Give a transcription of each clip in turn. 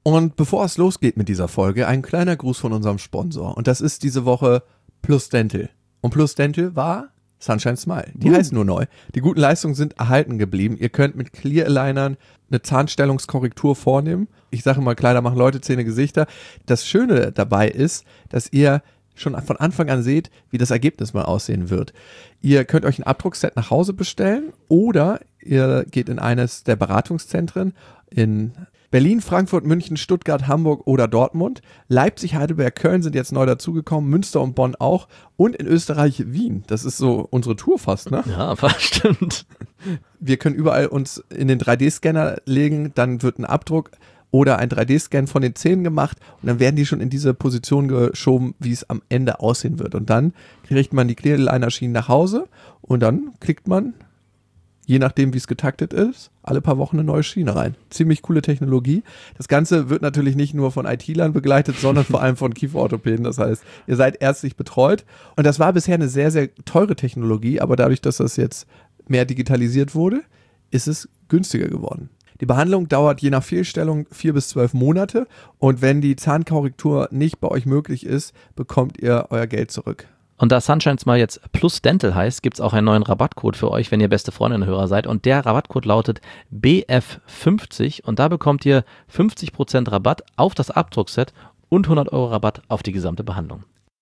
Und bevor es losgeht mit dieser Folge, ein kleiner Gruß von unserem Sponsor. Und das ist diese Woche Plus Dental. Und Plus Dental war Sunshine Smile. Die heißen nur neu. Die guten Leistungen sind erhalten geblieben. Ihr könnt mit Clear Alignern eine Zahnstellungskorrektur vornehmen. Ich sage mal, Kleider machen Leute, Zähne, Gesichter. Das Schöne dabei ist, dass ihr schon von Anfang an seht, wie das Ergebnis mal aussehen wird. Ihr könnt euch ein Abdruckset nach Hause bestellen oder ihr geht in eines der Beratungszentren in Berlin, Frankfurt, München, Stuttgart, Hamburg oder Dortmund. Leipzig, Heidelberg, Köln sind jetzt neu dazugekommen, Münster und Bonn auch. Und in Österreich Wien. Das ist so unsere Tour fast, ne? Ja, stimmt. Wir können überall uns in den 3D-Scanner legen, dann wird ein Abdruck oder ein 3D-Scan von den Zähnen gemacht und dann werden die schon in diese Position geschoben, wie es am Ende aussehen wird. Und dann kriegt man die Clear Aligner Schienen nach Hause und dann klickt man, je nachdem wie es getaktet ist, alle paar Wochen eine neue Schiene rein. Ziemlich coole Technologie. Das Ganze wird natürlich nicht nur von IT-Lern begleitet, sondern vor allem von Kieferorthopäden. Das heißt, ihr seid ärztlich betreut. Und das war bisher eine sehr, sehr teure Technologie, aber dadurch, dass das jetzt mehr digitalisiert wurde, ist es günstiger geworden. Die Behandlung dauert je nach Fehlstellung 4 bis 12 Monate und wenn die Zahnkorrektur nicht bei euch möglich ist, bekommt ihr euer Geld zurück. Und da Sunshine Smile jetzt Plus Dental heißt, gibt es auch einen neuen Rabattcode für euch, wenn ihr beste Freundinnen-Hörer seid. Und der Rabattcode lautet BF50 und da bekommt ihr 50% Rabatt auf das Abdruckset und 100 € Rabatt auf die gesamte Behandlung.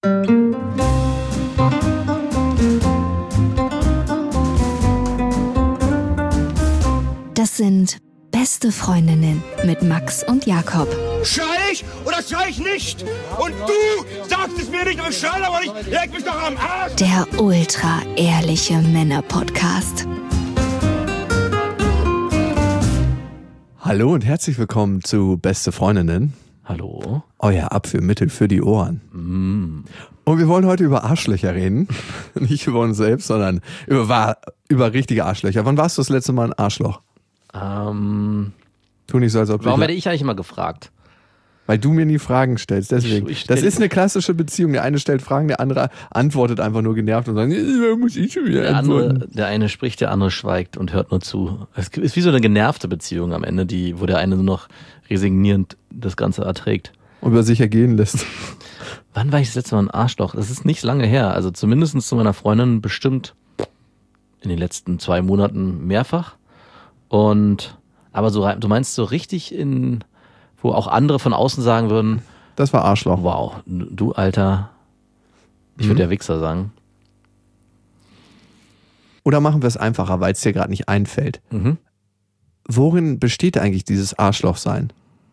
Das sind Beste Freundinnen mit Max und Jakob. Schrei ich oder schrei ich nicht? Und du sagst es mir nicht, aber schrei aber nicht. Leg mich doch am Arsch. Der ultra-ehrliche Männer-Podcast. Hallo und herzlich willkommen zu Beste Freundinnen. Hallo. Euer Abführmittel für die Ohren. Und wir wollen heute über Arschlöcher reden. Nicht über uns selbst, sondern über richtige Arschlöcher. Wann warst du das letzte Mal ein Arschloch? Tu nicht so, als ob Warum werde ich eigentlich immer gefragt? Weil du mir nie Fragen stellst, deswegen. Das ist eine klassische Beziehung. Der eine stellt Fragen, der andere antwortet einfach nur genervt und sagt, muss ich schon wieder antworten. Der eine spricht, der andere schweigt und hört nur zu. Es ist wie so eine genervte Beziehung am Ende, wo der eine nur noch resignierend das Ganze erträgt. Und über sich ergehen lässt. Wann war ich das letzte Mal ein Arschloch? Das ist nicht lange her. Also zumindest zu meiner Freundin bestimmt in den letzten 2 Monaten mehrfach. Aber du meinst so richtig wo auch andere von außen sagen würden, das war Arschloch. Wow, du Alter, ich würde ja Wichser sagen. Oder machen wir es einfacher, weil es dir gerade nicht einfällt. Worin besteht eigentlich dieses Arschlochsein?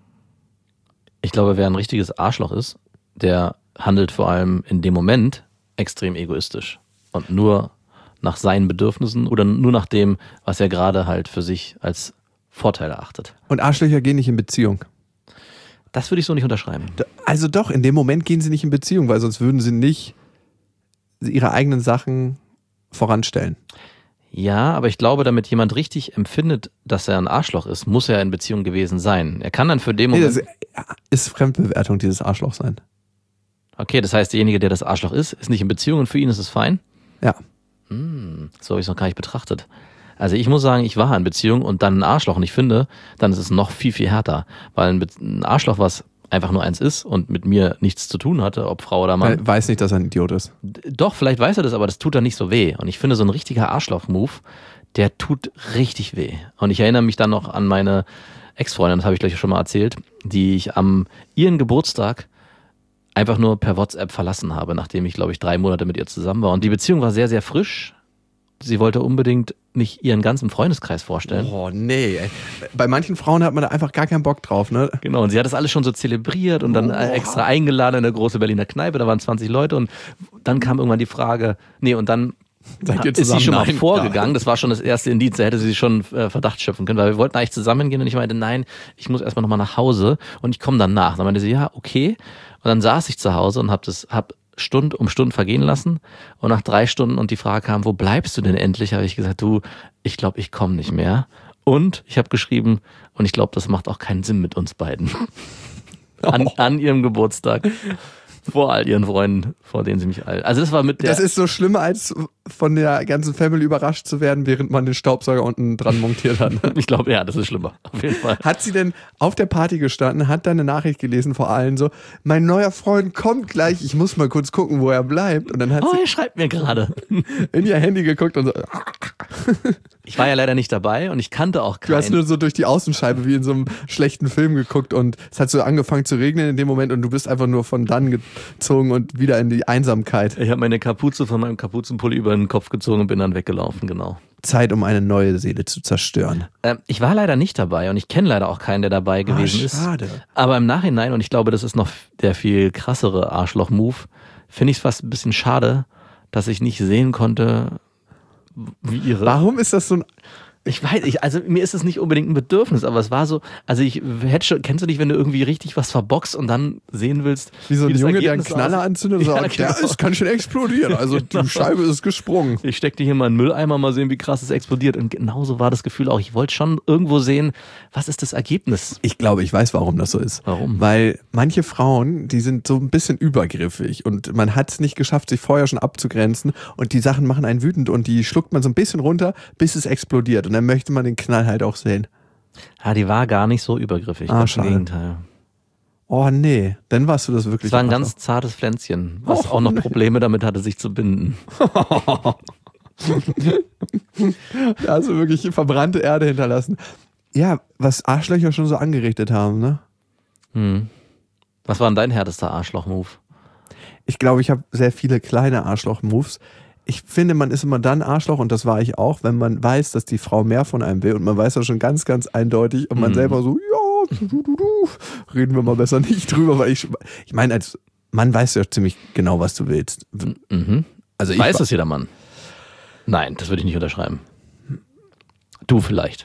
Ich glaube, wer ein richtiges Arschloch ist, der handelt vor allem in dem Moment extrem egoistisch und nur nach seinen Bedürfnissen oder nur nach dem, was er gerade halt für sich als Vorteil erachtet. Und Arschlöcher gehen nicht in Beziehung? Das würde ich so nicht unterschreiben. Also doch, in dem Moment gehen sie nicht in Beziehung, weil sonst würden sie nicht ihre eigenen Sachen voranstellen. Ja, aber ich glaube, damit jemand richtig empfindet, dass er ein Arschloch ist, muss er in Beziehung gewesen sein. Er kann dann für den Moment... Nee, das ist Fremdbewertung, dieses Arschloch sein. Okay, das heißt, derjenige, der das Arschloch ist nicht in Beziehung und für ihn ist es fein? Ja. So habe ich es noch gar nicht betrachtet. Also ich muss sagen, ich war in Beziehung und dann ein Arschloch und ich finde, dann ist es noch viel, viel härter. Weil ein Arschloch, was einfach nur eins ist und mit mir nichts zu tun hatte, ob Frau oder Mann. Er weiß nicht, dass er ein Idiot ist. Doch, vielleicht weiß er das, aber das tut dann nicht so weh. Und ich finde, so ein richtiger Arschloch-Move, der tut richtig weh. Und ich erinnere mich dann noch an meine Ex-Freundin, das habe ich gleich schon mal erzählt, die ich am ihren Geburtstag einfach nur per WhatsApp verlassen habe, nachdem ich, glaube ich, 3 Monate mit ihr zusammen war. Und die Beziehung war sehr, sehr frisch. Sie wollte unbedingt nicht ihren ganzen Freundeskreis vorstellen. Oh, nee. Ey. Bei manchen Frauen hat man da einfach gar keinen Bock drauf, ne? Genau, und sie hat das alles schon so zelebriert und dann extra eingeladen in eine große Berliner Kneipe. Da waren 20 Leute und dann kam irgendwann die Frage, und dann ist sie schon mal vorgegangen. Ja. Das war schon das erste Indiz, da hätte sie schon Verdacht schöpfen können, weil wir wollten eigentlich zusammengehen und ich meinte, nein, ich muss erstmal nochmal nach Hause und ich komme dann nach. Dann meinte sie, ja, okay. Und dann saß ich zu Hause und hab Stunde um Stunde vergehen lassen und nach 3 Stunden und die Frage kam, wo bleibst du denn endlich, habe ich gesagt, ich glaube, ich komme nicht mehr. Und ich habe geschrieben, und ich glaube, das macht auch keinen Sinn mit uns beiden. An ihrem Geburtstag. Vor all ihren Freunden, vor denen sie mich all... Also das war mit der... Das ist so schlimmer als von der ganzen Family überrascht zu werden, während man den Staubsauger unten dran montiert hat. Ich glaube, ja, das ist schlimmer. Auf jeden Fall. Hat sie denn auf der Party gestanden, hat deine Nachricht gelesen, vor allem so, mein neuer Freund kommt gleich, ich muss mal kurz gucken, wo er bleibt. Und dann hat er schreibt mir gerade. In ihr Handy geguckt und so. Ich war ja leider nicht dabei und ich kannte auch keinen. Du hast nur so durch die Außenscheibe wie in so einem schlechten Film geguckt und es hat so angefangen zu regnen in dem Moment und du bist einfach nur von dann gezogen und wieder in die Einsamkeit. Ich habe meine Kapuze von meinem Kapuzenpulli über den Kopf gezogen und bin dann weggelaufen, genau. Zeit, um eine neue Seele zu zerstören. Ich war leider nicht dabei und ich kenne leider auch keinen, der dabei gewesen ist. Schade. Aber im Nachhinein, und ich glaube, das ist noch der viel krassere Arschloch-Move, finde ich es fast ein bisschen schade, dass ich nicht sehen konnte, wie ihre... Warum ist das so ein... Ich weiß nicht, also mir ist es nicht unbedingt ein Bedürfnis, aber es war so, also ich hätte schon, kennst du nicht, wenn du irgendwie richtig was verboxt und dann sehen willst, wie so ein Junge, der einen Knaller anzündet und sagt, genau. der ist ganz schön explodieren, also genau. Die Scheibe ist gesprungen. Ich steck die hier mal in den Mülleimer, mal sehen, wie krass es explodiert und genauso war das Gefühl auch, ich wollte schon irgendwo sehen, was ist das Ergebnis? Ich glaube, ich weiß, warum das so ist. Warum? Weil manche Frauen, die sind so ein bisschen übergriffig und man hat es nicht geschafft, sich vorher schon abzugrenzen und die Sachen machen einen wütend und die schluckt man so ein bisschen runter, bis es explodiert und dann möchte man den Knall halt auch sehen. Ja, die war gar nicht so übergriffig. Im Gegenteil. Oh nee, dann warst du das wirklich. Es war ein ganz zartes Pflänzchen, was auch noch Probleme damit hatte, sich zu binden. Also wirklich verbrannte Erde hinterlassen. Ja, was Arschlöcher schon so angerichtet haben, ne? Was war denn dein härtester Arschloch-Move? Ich glaube, ich habe sehr viele kleine Arschloch-Moves. Ich finde, man ist immer dann Arschloch, und das war ich auch, wenn man weiß, dass die Frau mehr von einem will und man weiß das schon ganz, ganz eindeutig und man selber so, ja, reden wir mal besser nicht drüber, weil ich meine, als Mann weißt du ja ziemlich genau, was du willst. Also weiß es jeder Mann? Nein, das würde ich nicht unterschreiben. Du vielleicht.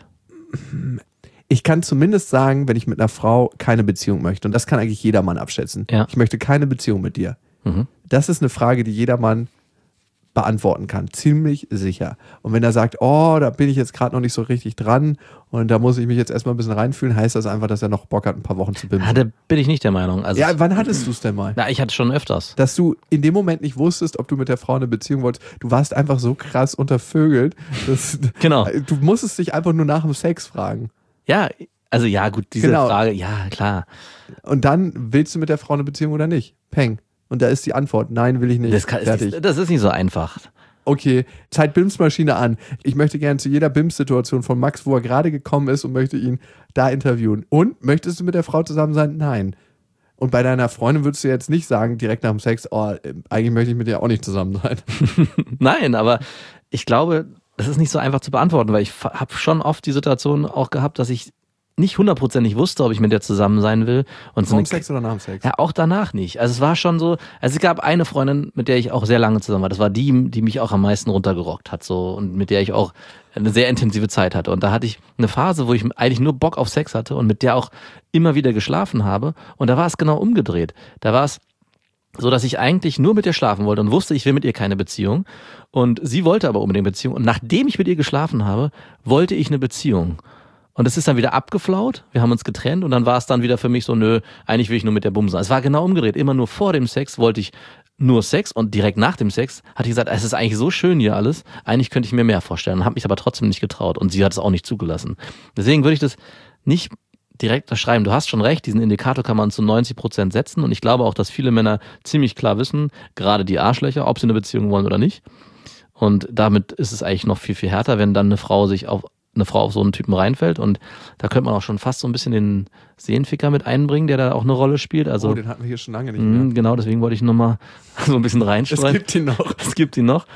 Ich kann zumindest sagen, wenn ich mit einer Frau keine Beziehung möchte, und das kann eigentlich jeder Mann abschätzen. Ja. Ich möchte keine Beziehung mit dir. Das ist eine Frage, die jeder Mann beantworten kann, ziemlich sicher. Und wenn er sagt, oh, da bin ich jetzt gerade noch nicht so richtig dran und da muss ich mich jetzt erstmal ein bisschen reinfühlen, heißt das einfach, dass er noch Bock hat, ein paar Wochen zu bimsen. Ja, da bin ich nicht der Meinung. Also ja, wann hattest du es denn mal? Na, ich hatte schon öfters. Dass du in dem Moment nicht wusstest, ob du mit der Frau eine Beziehung wolltest. Du warst einfach so krass untervögelt, dass genau. Du musstest dich einfach nur nach dem Sex fragen. Ja, also ja, gut, diese Frage, ja, klar. Und dann, willst du mit der Frau eine Beziehung oder nicht? Peng. Und da ist die Antwort, nein, will ich nicht. Das ist nicht so einfach. Okay, Zeit Bimsmaschine an. Ich möchte gerne zu jeder Bims-Situation von Max, wo er gerade gekommen ist und möchte ihn da interviewen. Und, möchtest du mit der Frau zusammen sein? Nein. Und bei deiner Freundin würdest du jetzt nicht sagen, direkt nach dem Sex, oh, eigentlich möchte ich mit dir auch nicht zusammen sein. Nein, aber ich glaube, das ist nicht so einfach zu beantworten, weil ich habe schon oft die Situation auch gehabt, dass ich nicht hundertprozentig wusste, ob ich mit der zusammen sein will. Und Vor dem Sex oder nach dem Sex? Ja, auch danach nicht. Also es war schon so, also es gab eine Freundin, mit der ich auch sehr lange zusammen war. Das war die mich auch am meisten runtergerockt hat so und mit der ich auch eine sehr intensive Zeit hatte. Und da hatte ich eine Phase, wo ich eigentlich nur Bock auf Sex hatte und mit der auch immer wieder geschlafen habe. Und da war es genau umgedreht. Da war es so, dass ich eigentlich nur mit ihr schlafen wollte und wusste, ich will mit ihr keine Beziehung. Und sie wollte aber unbedingt eine Beziehung. Und nachdem ich mit ihr geschlafen habe, wollte ich eine Beziehung. Und es ist dann wieder abgeflaut, wir haben uns getrennt und dann war es dann wieder für mich so, nö, eigentlich will ich nur mit der bumsen. Es war genau umgedreht, immer nur vor dem Sex wollte ich nur Sex und direkt nach dem Sex hatte ich gesagt, es ist eigentlich so schön hier alles, eigentlich könnte ich mir mehr vorstellen, habe mich aber trotzdem nicht getraut und sie hat es auch nicht zugelassen. Deswegen würde ich das nicht direkt unterschreiben. Du hast schon recht, diesen Indikator kann man zu 90% setzen und ich glaube auch, dass viele Männer ziemlich klar wissen, gerade die Arschlöcher, ob sie eine Beziehung wollen oder nicht. Und damit ist es eigentlich noch viel, viel härter, wenn dann eine Frau auf so einen Typen reinfällt und da könnte man auch schon fast so ein bisschen den Seelenficker mit einbringen, der da auch eine Rolle spielt. Also, den hatten wir hier schon lange nicht mehr. Genau, deswegen wollte ich nochmal so ein bisschen reinstreuen. Es gibt ihn noch.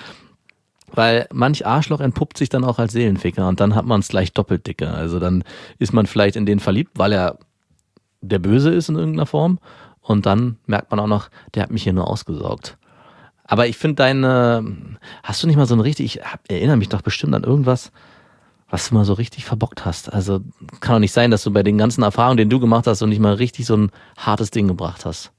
Weil manch Arschloch entpuppt sich dann auch als Seelenficker und dann hat man es gleich doppelt dicke. Also dann ist man vielleicht in den verliebt, weil er der Böse ist in irgendeiner Form und dann merkt man auch noch, der hat mich hier nur ausgesaugt. Aber ich finde hast du nicht mal so ich erinnere mich doch bestimmt an irgendwas, was du mal so richtig verbockt hast. Also kann doch nicht sein, dass du bei den ganzen Erfahrungen, die du gemacht hast, und nicht mal richtig so ein hartes Ding gebracht hast.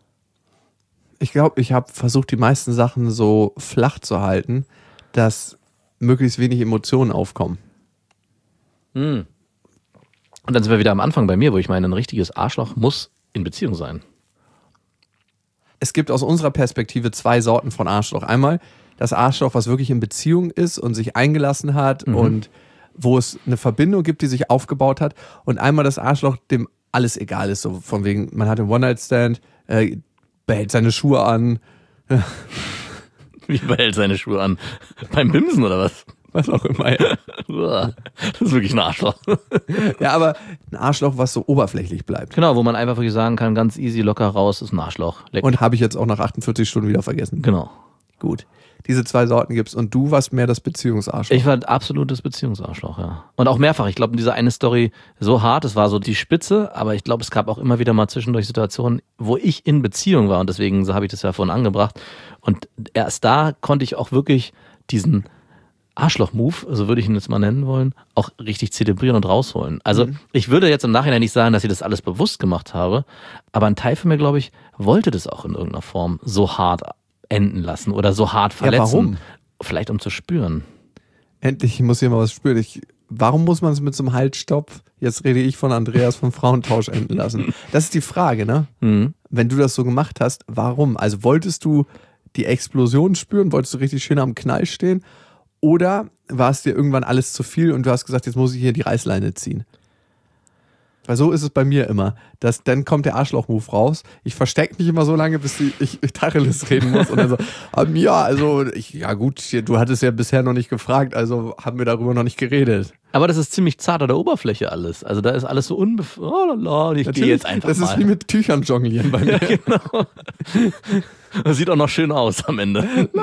Ich glaube, ich habe versucht, die meisten Sachen so flach zu halten, dass möglichst wenig Emotionen aufkommen. Und dann sind wir wieder am Anfang bei mir, wo ich meine, ein richtiges Arschloch muss in Beziehung sein. Es gibt aus unserer Perspektive 2 Sorten von Arschloch. Einmal das Arschloch, was wirklich in Beziehung ist und sich eingelassen hat und wo es eine Verbindung gibt, die sich aufgebaut hat und einmal das Arschloch, dem alles egal ist, so von wegen, man hat einen One-Night-Stand, behält seine Schuhe an. Wie behält seine Schuhe an? Beim Bimsen oder was? Was auch immer, ja. Das ist wirklich ein Arschloch. Ja, aber ein Arschloch, was so oberflächlich bleibt. Genau, wo man einfach wirklich sagen kann, ganz easy, locker raus, ist ein Arschloch. Leck. Und habe ich jetzt auch nach 48 Stunden wieder vergessen. Genau. Gut. Diese 2 Sorten gibt's und du warst mehr das Beziehungsarschloch. Ich war absolut das Beziehungsarschloch, ja. Und auch mehrfach. Ich glaube, diese eine Story so hart, es war so die Spitze, aber ich glaube, es gab auch immer wieder mal zwischendurch Situationen, wo ich in Beziehung war und deswegen, so habe ich das ja vorhin angebracht. Und erst da konnte ich auch wirklich diesen Arschloch-Move, so würde ich ihn jetzt mal nennen wollen, auch richtig zelebrieren und rausholen. Also ich würde jetzt im Nachhinein nicht sagen, dass ich das alles bewusst gemacht habe, aber ein Teil von mir, glaube ich, wollte das auch in irgendeiner Form so hart enden lassen oder so hart verletzen. Ja, warum? Vielleicht um zu spüren. Endlich muss hier mal was spüren. Warum muss man es mit so einem Haltstopp, jetzt rede ich von Andreas, vom Frauentausch enden lassen? Das ist die Frage, ne? Wenn du das so gemacht hast, warum? Also wolltest du die Explosion spüren? Wolltest du richtig schön am Knall stehen? Oder war es dir irgendwann alles zu viel und du hast gesagt, jetzt muss ich hier die Reißleine ziehen? Weil so ist es bei mir immer. Dann kommt der Arschloch-Move raus. Ich verstecke mich immer so lange, bis ich Tacheles reden muss. Und dann so, ja gut, du hattest ja bisher noch nicht gefragt, also haben wir darüber noch nicht geredet. Aber das ist ziemlich zart an der Oberfläche alles. Also da ist alles so ich gehe jetzt einfach das mal. Das ist wie mit Tüchern jonglieren bei mir. Ja, genau. Das sieht auch noch schön aus am Ende.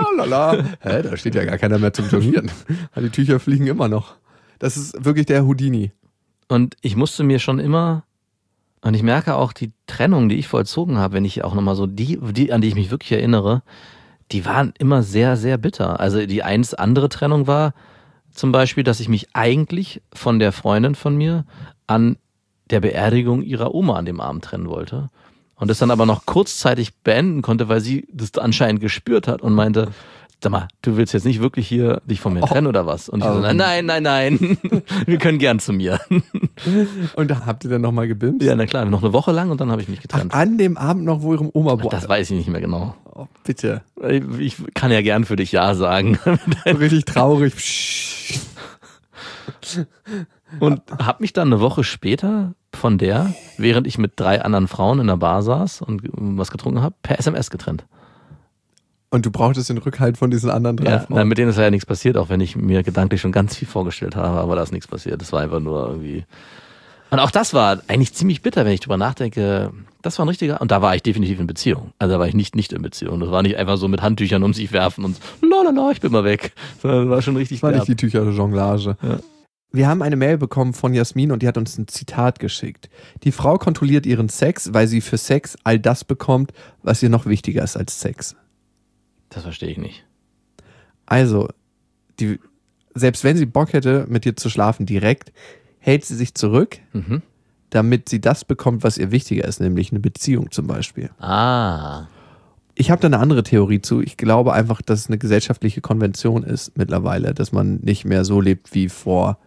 Da steht ja gar keiner mehr zum Jonglieren. Die Tücher fliegen immer noch. Das ist wirklich der Houdini. Und ich musste mir schon immer, und ich merke auch die Trennung, die ich vollzogen habe, wenn ich auch nochmal so die, an die ich mich wirklich erinnere, die waren immer sehr, sehr bitter. Also die andere Trennung war zum Beispiel, dass ich mich eigentlich von der Freundin von mir an der Beerdigung ihrer Oma an dem Abend trennen wollte. Und das dann aber noch kurzzeitig beenden konnte, weil sie das anscheinend gespürt hat und meinte, sag mal, du willst jetzt nicht wirklich hier dich von mir trennen oder was? Und ich so, nein, wir können gern zu mir. Und habt ihr dann nochmal gebimst? Ja, na klar, noch eine Woche lang und dann habe ich mich getrennt. Ach, an dem Abend noch, wo ihrem Oma war? Das weiß ich nicht mehr genau. Oh, bitte. Ich kann ja gern für dich Ja sagen. So richtig traurig. Und habe mich dann eine Woche später von der, während ich mit 3 anderen Frauen in der Bar saß und was getrunken habe, per SMS getrennt. Und du brauchtest den Rückhalt von diesen anderen 3 Frauen? Ja, mit denen ist ja nichts passiert, auch wenn ich mir gedanklich schon ganz viel vorgestellt habe, aber da ist nichts passiert. Das war einfach nur irgendwie... Und auch das war eigentlich ziemlich bitter, wenn ich drüber nachdenke. Das war ein richtiger... Und da war ich definitiv in Beziehung. Also da war ich nicht in Beziehung. Das war nicht einfach so mit Handtüchern um sich werfen und ich bin mal weg. Das war schon richtig Das war nicht die Tücher-Jonglage. Ja. Wir haben eine Mail bekommen von Jasmin und die hat uns ein Zitat geschickt. Die Frau kontrolliert ihren Sex, weil sie für Sex all das bekommt, was ihr noch wichtiger ist als Sex. Das verstehe ich nicht. Also, selbst wenn sie Bock hätte, mit dir zu schlafen direkt, hält sie sich zurück, damit sie das bekommt, was ihr wichtiger ist, nämlich eine Beziehung zum Beispiel. Ich habe da eine andere Theorie zu. Ich glaube einfach, dass es eine gesellschaftliche Konvention ist mittlerweile, dass man nicht mehr so lebt wie vor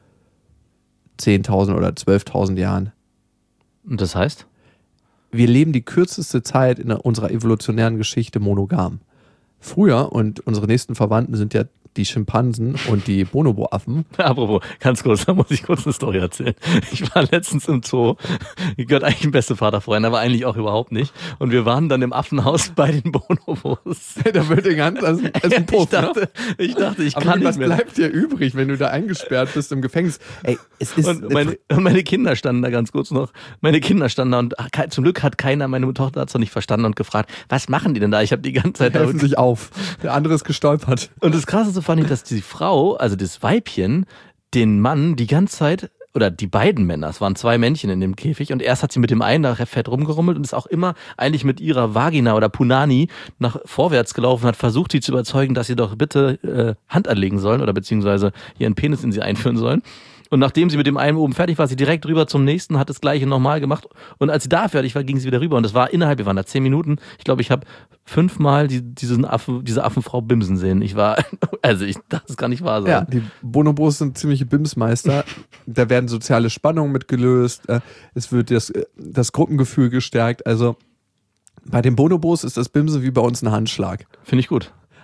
10.000 oder 12.000 Jahren. Und das heißt? Wir leben die kürzeste Zeit in unserer evolutionären Geschichte monogam. Früher, und unsere nächsten Verwandten sind ja die Schimpansen und die Bonobo-Affen. Apropos, ganz kurz, da muss ich kurz eine Story erzählen. Ich war letztens im Zoo, ich gehört eigentlich ein bester Vaterfreund, aber eigentlich auch überhaupt nicht. Und wir waren dann im Affenhaus bei den Bonobos. Da wird die Hand als ein Puff, ich dachte, ich aber kann nicht was mehr. Was bleibt dir übrig, wenn du da eingesperrt bist im Gefängnis? Ey, es ist und meine Kinder standen da ganz kurz noch. Meine Kinder standen da und zum Glück hat keiner, meine Tochter hat es noch nicht verstanden und gefragt, was machen die denn da? Ich habe die ganze Zeit... Die helfen sich auf. Der andere ist gestolpert. Und das Krasseste fand ich, dass die Frau, also das Weibchen, den Mann die ganze Zeit, oder die beiden Männer, es waren 2 Männchen in dem Käfig und erst hat sie mit dem einen da fett rumgerummelt und ist auch immer eigentlich mit ihrer Vagina oder Punani nach vorwärts gelaufen, hat versucht, sie zu überzeugen, dass sie doch bitte Hand anlegen sollen oder beziehungsweise ihren Penis in sie einführen sollen. Und nachdem sie mit dem einen oben fertig war, sie direkt rüber zum nächsten, hat das Gleiche nochmal gemacht. Und als sie da fertig war, ging sie wieder rüber. Und das war wir waren da 10 Minuten. Ich glaube, ich habe 5-mal diese Affenfrau bimsen sehen. Ich dachte, das kann nicht wahr sein. Ja, die Bonobos sind ziemliche Bimsmeister. Da werden soziale Spannungen mitgelöst. Es wird das Gruppengefühl gestärkt. Also bei den Bonobos ist das Bimsen wie bei uns ein Handschlag. Finde ich gut.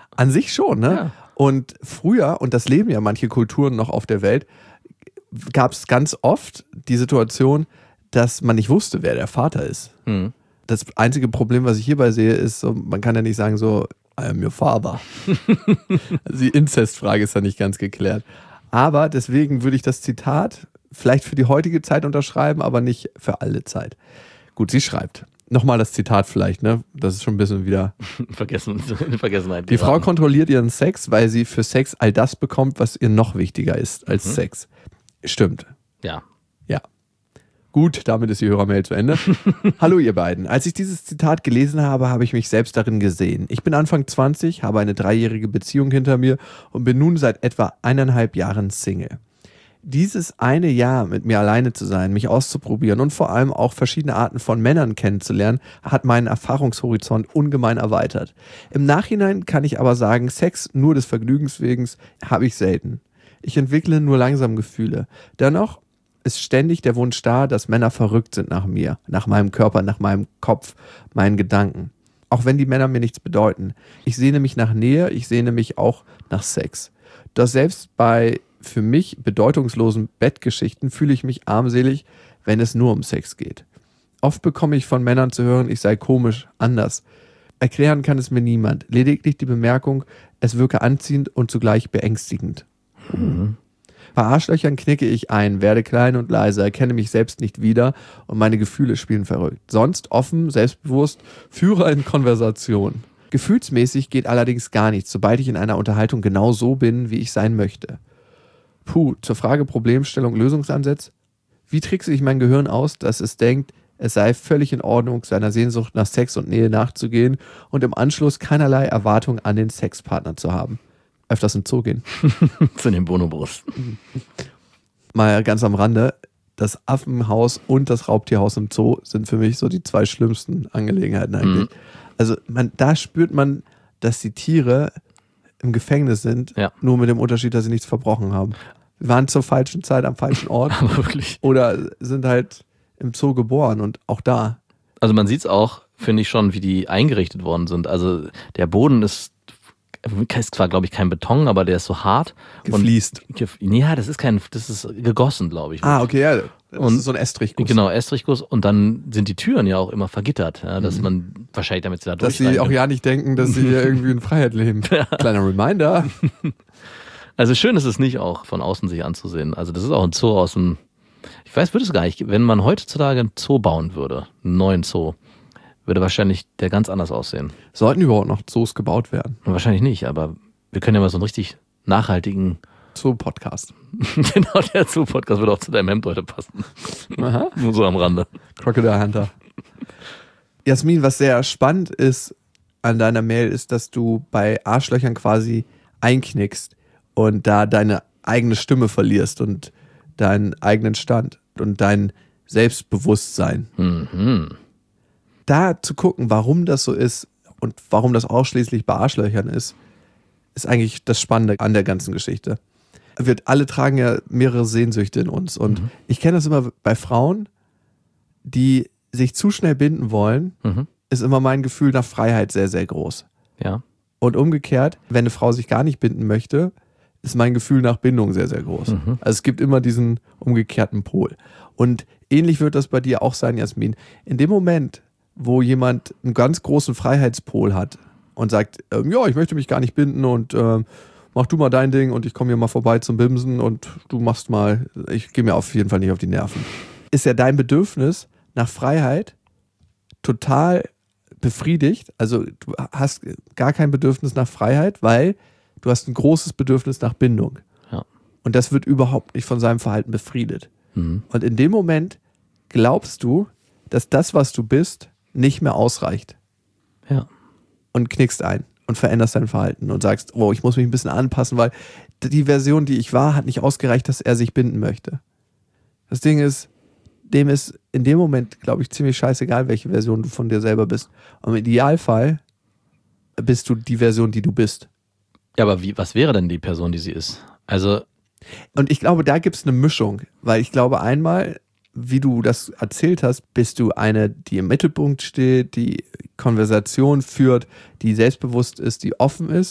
An sich schon, ne? Ja. Und früher, und das leben ja manche Kulturen noch auf der Welt, gab es ganz oft die Situation, dass man nicht wusste, wer der Vater ist. Das einzige Problem, was ich hierbei sehe, ist, so, man kann ja nicht sagen so, I am your father. Also die Inzestfrage ist ja nicht ganz geklärt. Aber deswegen würde ich das Zitat vielleicht für die heutige Zeit unterschreiben, aber nicht für alle Zeit. Gut, sie schreibt. Nochmal das Zitat vielleicht, ne? Das ist schon ein bisschen wieder... Vergessenheit. Die Frau kontrolliert ihren Sex, weil sie für Sex all das bekommt, was ihr noch wichtiger ist als Sex. Stimmt. Ja. Ja. Gut, damit ist die Hörermail zu Ende. Hallo ihr beiden. Als ich dieses Zitat gelesen habe, habe ich mich selbst darin gesehen. Ich bin Anfang 20, habe eine 3-jährige Beziehung hinter mir und bin nun seit etwa 1,5 Jahren Single. Dieses eine Jahr mit mir alleine zu sein, mich auszuprobieren und vor allem auch verschiedene Arten von Männern kennenzulernen, hat meinen Erfahrungshorizont ungemein erweitert. Im Nachhinein kann ich aber sagen, Sex nur des Vergnügens wegen habe ich selten. Ich entwickle nur langsam Gefühle. Dennoch ist ständig der Wunsch da, dass Männer verrückt sind nach mir, nach meinem Körper, nach meinem Kopf, meinen Gedanken. Auch wenn die Männer mir nichts bedeuten. Ich sehne mich nach Nähe, ich sehne mich auch nach Sex. Doch selbst bei für mich bedeutungslosen Bettgeschichten fühle ich mich armselig, wenn es nur um Sex geht. Oft bekomme ich von Männern zu hören, ich sei komisch, anders. Erklären kann es mir niemand, lediglich die Bemerkung, es wirke anziehend und zugleich beängstigend. Bei Arschlöchern knicke ich ein, werde klein und leise, erkenne mich selbst nicht wieder und meine Gefühle spielen verrückt. Sonst offen, selbstbewusst, führe eine Konversation. Gefühlsmäßig geht allerdings gar nichts, sobald ich in einer Unterhaltung genau so bin, wie ich sein möchte. Zur Frage Problemstellung, Lösungsansatz. Wie trickse ich mein Gehirn aus, dass es denkt, es sei völlig in Ordnung, seiner Sehnsucht nach Sex und Nähe nachzugehen und im Anschluss keinerlei Erwartung an den Sexpartner zu haben? Öfters im Zoo gehen. Zu den Bonobos. Mal ganz am Rande, das Affenhaus und das Raubtierhaus im Zoo sind für mich so die 2 schlimmsten Angelegenheiten eigentlich. Also da spürt man, dass die Tiere im Gefängnis sind, nur mit dem Unterschied, dass sie nichts verbrochen haben. Wir waren zur falschen Zeit am falschen Ort. Aber wirklich. Oder sind halt im Zoo geboren und auch da. Also man sieht es auch, finde ich schon, wie die eingerichtet worden sind. Also der Boden ist zwar, glaube ich, kein Beton, aber der ist so hart. Gefliest. Ja, das ist gegossen, glaube ich. Okay, ja. Das ist so ein Estrichguss. Genau, Estrichguss. Und dann sind die Türen ja auch immer vergittert, ja, dass man wahrscheinlich damit sie da dass sie auch ja nicht denken, dass sie hier irgendwie in Freiheit leben. Kleiner Reminder. Also schön ist es nicht auch von außen sich anzusehen. Also das ist auch ein Zoo aus dem, ich weiß, würde es gar nicht, wenn man heutzutage einen Zoo bauen würde, einen neuen Zoo, würde wahrscheinlich der ganz anders aussehen. Sollten überhaupt noch Zoos gebaut werden? Wahrscheinlich nicht, aber wir können ja mal so einen richtig nachhaltigen Zoo-Podcast. Genau, der Zoo-Podcast würde auch zu deinem Hemd heute passen. Aha. Nur so am Rande. Crocodile Hunter. Jasmin, was sehr spannend ist an deiner Mail, ist, dass du bei Arschlöchern quasi einknickst und da deine eigene Stimme verlierst und deinen eigenen Stand und dein Selbstbewusstsein. Da zu gucken, warum das so ist und warum das ausschließlich bei Arschlöchern ist eigentlich das Spannende an der ganzen Geschichte. Wir alle tragen ja mehrere Sehnsüchte in uns und ich kenne das immer bei Frauen, die sich zu schnell binden wollen, ist immer mein Gefühl nach Freiheit sehr, sehr groß. Ja. Und umgekehrt, wenn eine Frau sich gar nicht binden möchte, ist mein Gefühl nach Bindung sehr, sehr groß. Also es gibt immer diesen umgekehrten Pol. Und ähnlich wird das bei dir auch sein, Jasmin. In dem Moment, wo jemand einen ganz großen Freiheitspol hat und sagt, ja, ich möchte mich gar nicht binden und mach du mal dein Ding und ich komme hier mal vorbei zum Bimsen und du machst mal, ich gehe mir auf jeden Fall nicht auf die Nerven. Ist ja dein Bedürfnis nach Freiheit total befriedigt, also du hast gar kein Bedürfnis nach Freiheit, weil du hast ein großes Bedürfnis nach Bindung. Ja. Und das wird überhaupt nicht von seinem Verhalten befriedet. Und in dem Moment glaubst du, dass das, was du bist, nicht mehr ausreicht. Ja. Und knickst ein und veränderst dein Verhalten und sagst, oh, ich muss mich ein bisschen anpassen, weil die Version, die ich war, hat nicht ausgereicht, dass er sich binden möchte. Das Ding ist, dem ist in dem Moment, glaube ich, ziemlich scheißegal, welche Version du von dir selber bist. Und im Idealfall bist du die Version, die du bist. Ja, aber was wäre denn die Person, die sie ist? Also. Und ich glaube, da gibt es eine Mischung, weil ich glaube einmal, wie du das erzählt hast, bist du eine, die im Mittelpunkt steht, die Konversation führt, die selbstbewusst ist, die offen ist.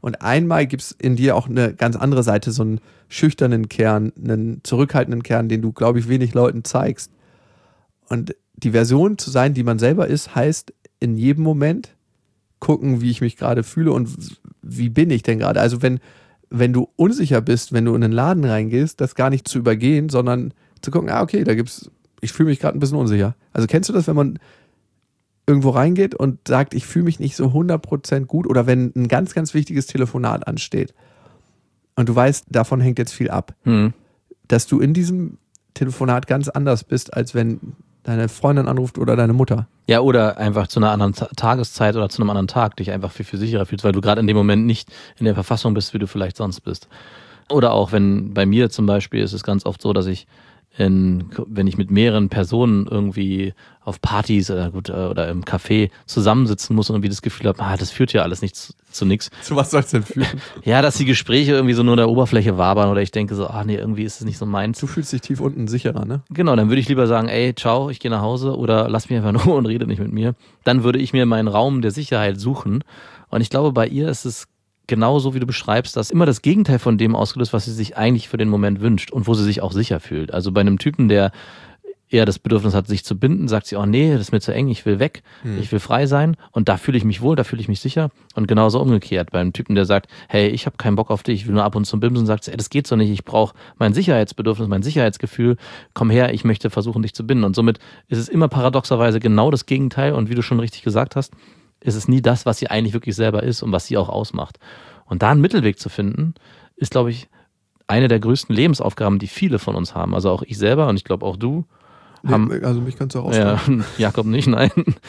Und einmal gibt es in dir auch eine ganz andere Seite, so einen schüchternen Kern, einen zurückhaltenden Kern, den du, glaube ich, wenig Leuten zeigst. Und die Version zu sein, die man selber ist, heißt in jedem Moment gucken, wie ich mich gerade fühle und wie bin ich denn gerade. Also wenn du unsicher bist, wenn du in einen Laden reingehst, das gar nicht zu übergehen, sondern zu gucken, okay, ich fühle mich gerade ein bisschen unsicher. Also kennst du das, wenn man irgendwo reingeht und sagt, ich fühle mich nicht so 100% gut, oder wenn ein ganz, ganz wichtiges Telefonat ansteht und du weißt, davon hängt jetzt viel ab, dass du in diesem Telefonat ganz anders bist, als wenn deine Freundin anruft oder deine Mutter. Ja, oder einfach zu einer anderen Tageszeit oder zu einem anderen Tag dich einfach viel sicherer fühlst, weil du gerade in dem Moment nicht in der Verfassung bist, wie du vielleicht sonst bist. Oder auch wenn bei mir zum Beispiel ist es ganz oft so, dass ich wenn ich mit mehreren Personen irgendwie auf Partys oder im Café zusammensitzen muss und irgendwie das Gefühl habe, das führt ja alles nicht zu nichts. Zu was soll es denn führen? Ja, dass die Gespräche irgendwie so nur der Oberfläche wabern oder ich denke so, nee, irgendwie ist es nicht so meins. Du fühlst dich tief unten sicherer, ne? Genau, dann würde ich lieber sagen, ciao, ich gehe nach Hause oder lass mich einfach in Ruhe und rede nicht mit mir. Dann würde ich mir meinen Raum der Sicherheit suchen. Und ich glaube, bei ihr ist es genauso, wie du beschreibst, dass immer das Gegenteil von dem ausgelöst, was sie sich eigentlich für den Moment wünscht und wo sie sich auch sicher fühlt. Also bei einem Typen, der eher das Bedürfnis hat, sich zu binden, sagt sie, nee, das ist mir zu eng, ich will weg, ich will frei sein und da fühle ich mich wohl, da fühle ich mich sicher. Und genauso umgekehrt, bei einem Typen, der sagt, hey, ich habe keinen Bock auf dich, ich will nur ab und zu bimsen, sagt sie, das geht so nicht, ich brauche mein Sicherheitsbedürfnis, mein Sicherheitsgefühl, komm her, ich möchte versuchen, dich zu binden. Und somit ist es immer paradoxerweise genau das Gegenteil und wie du schon richtig gesagt hast, ist es nie das, was sie eigentlich wirklich selber ist und was sie auch ausmacht. Und da einen Mittelweg zu finden, ist, glaube ich, eine der größten Lebensaufgaben, die viele von uns haben. Also auch ich selber und ich glaube auch du. Also mich kannst du auch ausmachen. Ja, Jakob nicht, nein.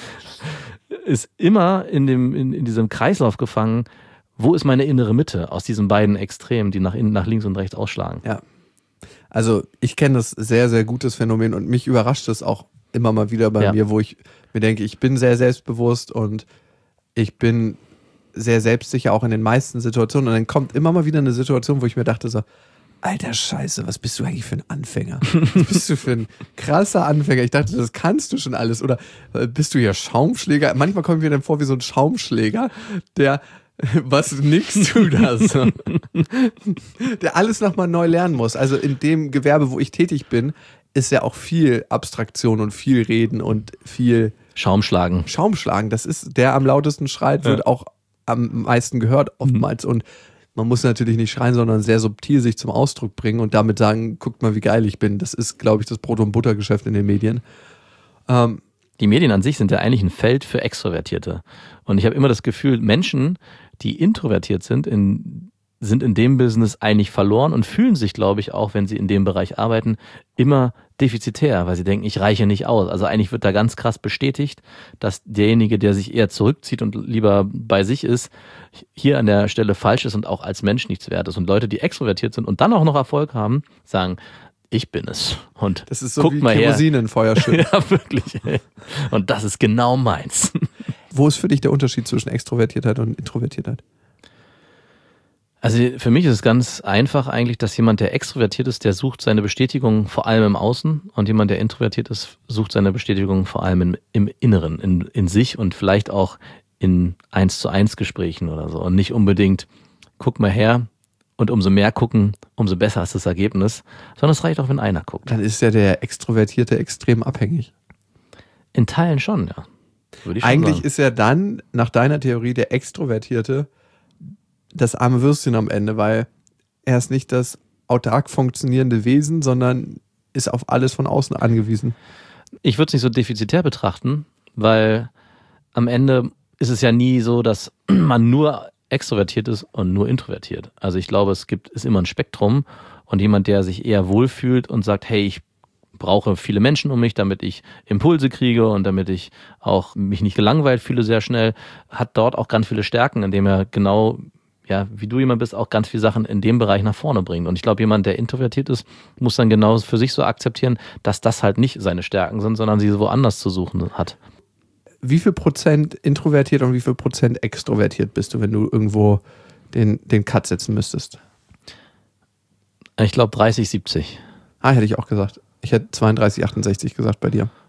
Ist immer in diesem Kreislauf gefangen, wo ist meine innere Mitte aus diesen beiden Extremen, die nach links und rechts ausschlagen. Ja. Also ich kenne das sehr, sehr gutes Phänomen und mich überrascht es auch immer mal wieder bei mir, wo ich mir denke, ich bin sehr selbstbewusst und ich bin sehr selbstsicher, auch in den meisten Situationen. Und dann kommt immer mal wieder eine Situation, wo ich mir dachte so, alter Scheiße, was bist du eigentlich für ein Anfänger? Was bist du für ein krasser Anfänger? Ich dachte, das kannst du schon alles. Oder bist du ja Schaumschläger? Manchmal kommt mir dann vor wie so ein Schaumschläger, der was nix tut das. Der alles nochmal neu lernen muss. Also in dem Gewerbe, wo ich tätig bin, ist ja auch viel Abstraktion und viel Reden und viel Schaumschlagen. Das ist, der am lautesten schreit, wird auch am meisten gehört oftmals. Und man muss natürlich nicht schreien, sondern sehr subtil sich zum Ausdruck bringen und damit sagen, guckt mal, wie geil ich bin. Das ist, glaube ich, das Brot- und Buttergeschäft in den Medien. Die Medien an sich sind ja eigentlich ein Feld für Extrovertierte. Und ich habe immer das Gefühl, Menschen, die introvertiert sind in dem Business eigentlich verloren und fühlen sich, glaube ich, auch, wenn sie in dem Bereich arbeiten, immer defizitär, weil sie denken, ich reiche nicht aus. Also eigentlich wird da ganz krass bestätigt, dass derjenige, der sich eher zurückzieht und lieber bei sich ist, hier an der Stelle falsch ist und auch als Mensch nichts wert ist. Und Leute, die extrovertiert sind und dann auch noch Erfolg haben, sagen, ich bin es. Und das ist so guck wie mal Kerosin in Feuerschirm. Ja, wirklich. Und das ist genau meins. Wo ist für dich der Unterschied zwischen Extrovertiertheit und Introvertiertheit? Also für mich ist es ganz einfach eigentlich, dass jemand, der extrovertiert ist, der sucht seine Bestätigung vor allem im Außen und jemand, der introvertiert ist, sucht seine Bestätigung vor allem im Inneren, in sich und vielleicht auch in 1:1 Gesprächen oder so und nicht unbedingt, guck mal her und umso mehr gucken, umso besser ist das Ergebnis, sondern es reicht auch, wenn einer guckt. Dann ist ja der Extrovertierte extrem abhängig. In Teilen schon, ja. Würde ich schon Eigentlich sagen. ist ja dann, nach deiner Theorie, der Extrovertierte das arme Würstchen am Ende, weil er ist nicht das autark funktionierende Wesen, sondern ist auf alles von außen angewiesen. Ich würde es nicht so defizitär betrachten, weil am Ende ist es ja nie so, dass man nur extrovertiert ist und nur introvertiert. Also ich glaube, ist immer ein Spektrum und jemand, der sich eher wohlfühlt und sagt, hey, ich brauche viele Menschen um mich, damit ich Impulse kriege und damit ich auch mich nicht gelangweilt fühle sehr schnell, hat dort auch ganz viele Stärken, indem er genau, ja, wie du jemand bist, auch ganz viele Sachen in dem Bereich nach vorne bringt. Und ich glaube, jemand, der introvertiert ist, muss dann genau für sich so akzeptieren, dass das halt nicht seine Stärken sind, sondern sie woanders zu suchen hat. Wie viel Prozent introvertiert und wie viel Prozent extrovertiert bist du, wenn du irgendwo den Cut setzen müsstest? Ich glaube 30, 70. Hätte ich auch gesagt. Ich hätte 32, 68 gesagt bei dir.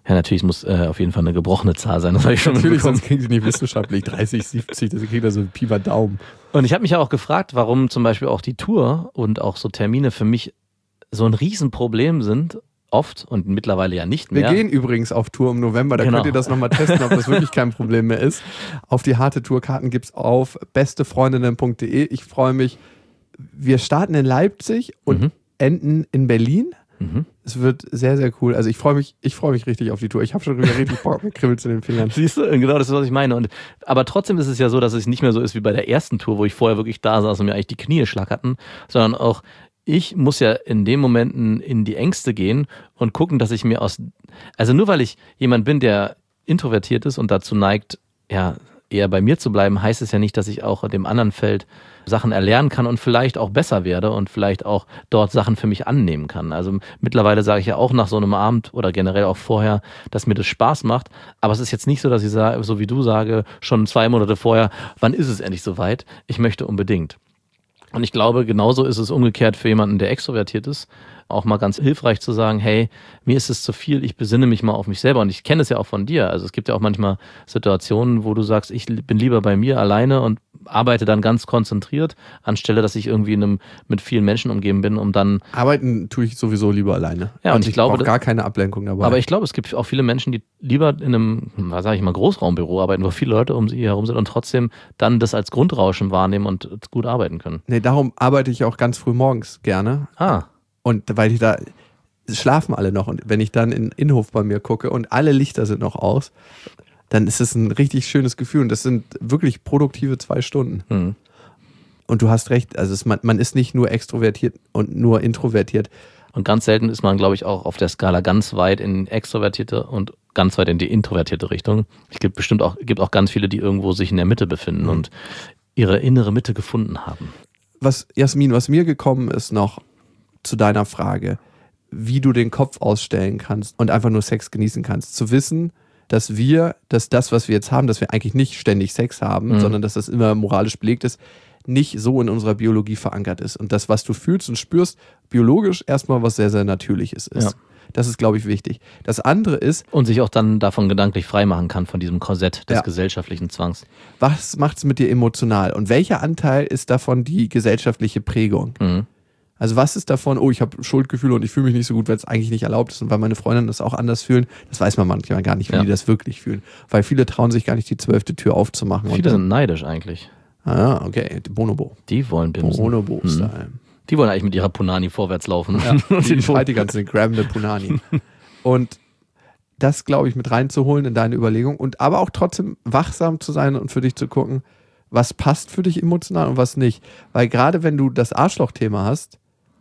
Ja, natürlich muss auf jeden Fall eine gebrochene Zahl sein. Das habe ich schon natürlich, sonst kriegen sie nicht wissenschaftlich 30, 70, das kriegt er so Pi mal Daumen. Und ich habe mich ja auch gefragt, warum zum Beispiel auch die Tour und auch so Termine für mich so ein Riesenproblem sind, oft und mittlerweile ja nicht mehr. Wir gehen übrigens auf Tour im November, da könnt ihr das nochmal testen, ob das wirklich kein Problem mehr ist. Auf die harte Tourkarten gibt's auf bestefreundinnen.de. Ich freue mich, wir starten in Leipzig und enden in Berlin. Es wird sehr, sehr cool. Also ich freue mich richtig auf die Tour. Ich habe schon wieder richtig Bock, mir kribbelt in den Fingern. Siehst du, genau das ist, was ich meine. Aber trotzdem ist es ja so, dass es nicht mehr so ist wie bei der ersten Tour, wo ich vorher wirklich da saß und mir eigentlich die Knie schlackerten, sondern auch ich muss ja in den Momenten in die Ängste gehen und gucken, dass ich mir also nur weil ich jemand bin, der introvertiert ist und dazu neigt, ja, eher bei mir zu bleiben, heißt es ja nicht, dass ich auch in dem anderen Feld Sachen erlernen kann und vielleicht auch besser werde und vielleicht auch dort Sachen für mich annehmen kann. Also mittlerweile sage ich ja auch nach so einem Abend oder generell auch vorher, dass mir das Spaß macht. Aber es ist jetzt nicht so, dass ich sage, so wie du sage, schon 2 Monate vorher, wann ist es endlich soweit? Ich möchte unbedingt. Und ich glaube, genauso ist es umgekehrt für jemanden, der extrovertiert ist, auch mal ganz hilfreich zu sagen, hey, mir ist es zu viel, ich besinne mich mal auf mich selber. Und ich kenne es ja auch von dir. Also es gibt ja auch manchmal Situationen, wo du sagst, ich bin lieber bei mir alleine und arbeite dann ganz konzentriert, anstelle, dass ich irgendwie mit vielen Menschen umgeben bin, um dann... Arbeiten tue ich sowieso lieber alleine. Ja, und ich glaube, gar keine Ablenkung dabei. Aber ich glaube, es gibt auch viele Menschen, die lieber in einem, sage ich mal, Großraumbüro arbeiten, wo viele Leute um sie herum sind und trotzdem dann das als Grundrauschen wahrnehmen und gut arbeiten können. Nee, darum arbeite ich auch ganz früh morgens gerne. Und weil ich da schlafen alle noch und wenn ich dann in Innenhof bei mir gucke und alle Lichter sind noch aus, dann ist es ein richtig schönes Gefühl und das sind wirklich produktive 2 Stunden. Und du hast recht, also man ist nicht nur extrovertiert und nur introvertiert. Und ganz selten ist man, glaube ich, auch auf der Skala ganz weit in extrovertierte und ganz weit in die introvertierte Richtung. Es gibt auch ganz viele, die irgendwo sich in der Mitte befinden und ihre innere Mitte gefunden haben. Jasmin, was mir gekommen ist noch zu deiner Frage, wie du den Kopf ausstellen kannst und einfach nur Sex genießen kannst. Zu wissen, dass das, was wir jetzt haben, dass wir eigentlich nicht ständig Sex haben, sondern dass das immer moralisch belegt ist, nicht so in unserer Biologie verankert ist. Und das, was du fühlst und spürst, biologisch erstmal was sehr, sehr Natürliches ist. Ja. Das ist, glaube ich, wichtig. Das andere ist... Und sich auch dann davon gedanklich freimachen kann, von diesem Korsett des gesellschaftlichen Zwangs. Was macht es mit dir emotional? Und welcher Anteil ist davon die gesellschaftliche Prägung? Also was ist davon, ich habe Schuldgefühle und ich fühle mich nicht so gut, weil es eigentlich nicht erlaubt ist und weil meine Freundinnen das auch anders fühlen. Das weiß man manchmal gar nicht, wie die das wirklich fühlen. Weil viele trauen sich gar nicht, die 12. Tür aufzumachen. Viele sind neidisch eigentlich. Ah, okay. Bonobo. Die wollen bimsen. Bonobo-Style. Die wollen eigentlich mit ihrer Punani vorwärts laufen. Ja, die schreit die ganze grabbende Punani. Und das, glaube ich, mit reinzuholen in deine Überlegung und aber auch trotzdem wachsam zu sein und für dich zu gucken, was passt für dich emotional und was nicht. Weil gerade wenn du das Arschloch-Thema hast,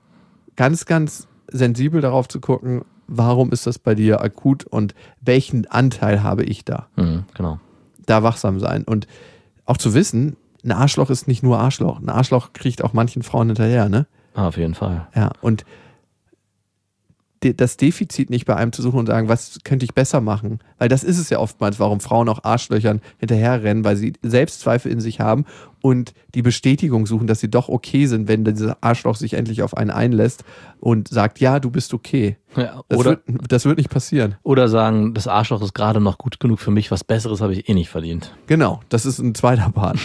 ganz, ganz sensibel darauf zu gucken, warum ist das bei dir akut und welchen Anteil habe ich da? Genau. Da wachsam sein und auch zu wissen, ein Arschloch ist nicht nur Arschloch. Ein Arschloch kriegt auch manchen Frauen hinterher, ne? Auf jeden Fall. Ja, und das Defizit nicht bei einem zu suchen und sagen, was könnte ich besser machen? Weil das ist es ja oftmals, warum Frauen auch Arschlöchern hinterherrennen, weil sie Selbstzweifel in sich haben und die Bestätigung suchen, dass sie doch okay sind, wenn dieser Arschloch sich endlich auf einen einlässt und sagt, ja, du bist okay. Ja, das wird nicht passieren. Oder sagen, das Arschloch ist gerade noch gut genug für mich, was Besseres habe ich eh nicht verdient. Genau, das ist ein zweiter Part.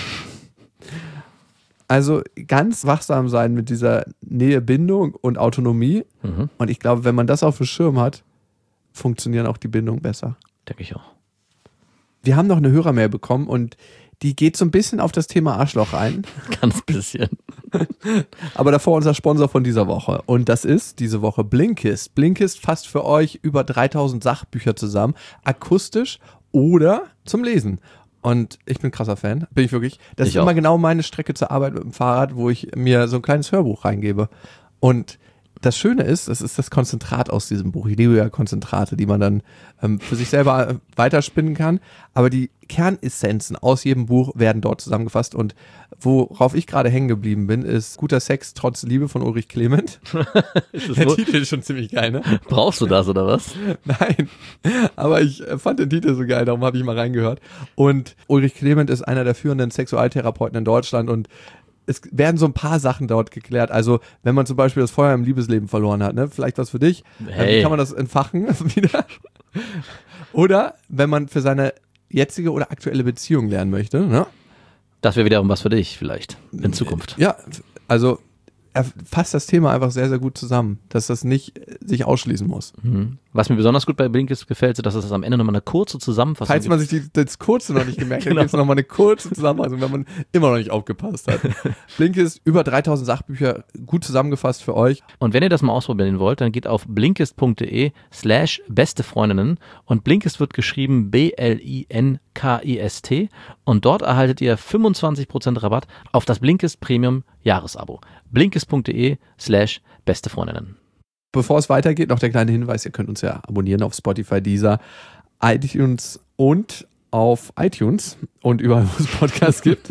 Also ganz wachsam sein mit dieser Nähe, Bindung und Autonomie. Und ich glaube, wenn man das auf dem Schirm hat, funktionieren auch die Bindungen besser. Denke ich auch. Wir haben noch eine Hörermail bekommen und die geht so ein bisschen auf das Thema Arschloch ein. Ganz bisschen. Aber davor unser Sponsor von dieser Woche. Und das ist diese Woche Blinkist. Blinkist fasst für euch über 3000 Sachbücher zusammen, akustisch oder zum Lesen. Und ich bin krasser Fan, bin ich wirklich. Das ist immer genau meine Strecke zur Arbeit mit dem Fahrrad, wo ich mir so ein kleines Hörbuch reingebe. Und das Schöne ist, das ist das Konzentrat aus diesem Buch. Ich liebe ja Konzentrate, die man dann für sich selber weiterspinnen kann. Aber die Kernessenzen aus jedem Buch werden dort zusammengefasst. Und worauf ich gerade hängen geblieben bin, ist Guter Sex trotz Liebe von Ulrich Clement. Der Titel ist schon ziemlich geil, ne? Brauchst du das oder was? Nein, aber ich fand den Titel so geil, darum habe ich mal reingehört. Und Ulrich Clement ist einer der führenden Sexualtherapeuten in Deutschland und es werden so ein paar Sachen dort geklärt. Also, wenn man zum Beispiel das Feuer im Liebesleben verloren hat, ne? Vielleicht was für dich. Hey. Wie kann man das entfachen wieder? Oder wenn man für seine jetzige oder aktuelle Beziehung lernen möchte, ne? Das wäre wiederum was für dich vielleicht in Zukunft. Ja, also er fasst das Thema einfach sehr, sehr gut zusammen, dass das nicht sich ausschließen muss. Was mir besonders gut bei Blinkist gefällt, ist, dass es am Ende nochmal eine kurze Zusammenfassung Falls man sich das Kurze noch nicht gemerkt hat, gibt es nochmal eine kurze Zusammenfassung, wenn man immer noch nicht aufgepasst hat. Blinkist, über 3000 Sachbücher, gut zusammengefasst für euch. Und wenn ihr das mal ausprobieren wollt, dann geht auf blinkist.de/bestefreundinnen und Blinkist wird geschrieben BLINKIST und dort erhaltet ihr 25% Rabatt auf das Blinkist Premium Jahresabo. blinkist.de/bestefreundinnen. Bevor es weitergeht, noch der kleine Hinweis, ihr könnt uns ja abonnieren auf Spotify, Deezer, iTunes und auf iTunes und überall, wo es Podcasts gibt.